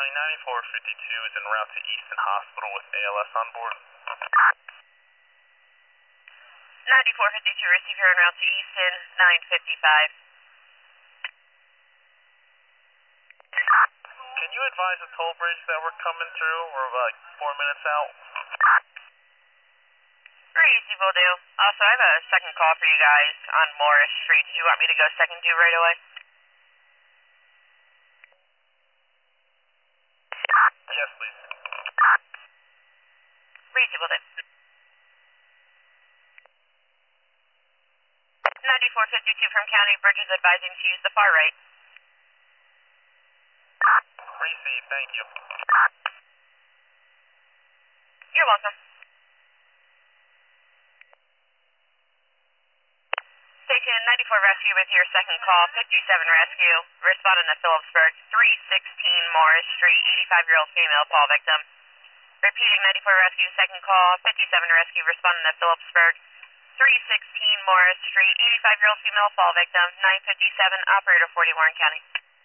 County 9452 is en route to Easton Hospital with ALS on board. 9452, receive here en route to Easton, 955. Can you advise the toll bridge that we're coming through? We're like 4 minutes out. Very easy, will do. Also, I have a second call for you guys on Morris Street. Did you want me to go second you right away? Yes, please. Easy, will do. 9452 from County Bridges advising to use the far right. Receive, thank you. You're welcome. Station 94 Rescue with your second call, 57 Rescue. Responding to Phillipsburg, 316 Morris Street, 85-year-old female fall victim. Repeating 94 Rescue, second call, 57 Rescue, responding to Phillipsburg, 316 Morris Street, 85-year-old female fall victim, 957, operator 40 Warren County.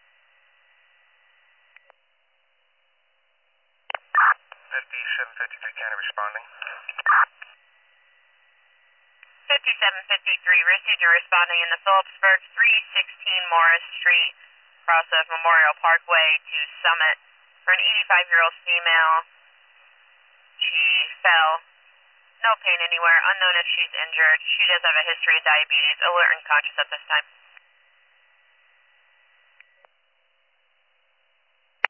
5753 County responding. 5753, received a responding in the Phillipsburg, 316 Morris Street, cross of Memorial Parkway to Summit, for an 85-year-old female. She fell. No pain anywhere, unknown if she's injured. She does have a history of diabetes, alert and conscious at this time.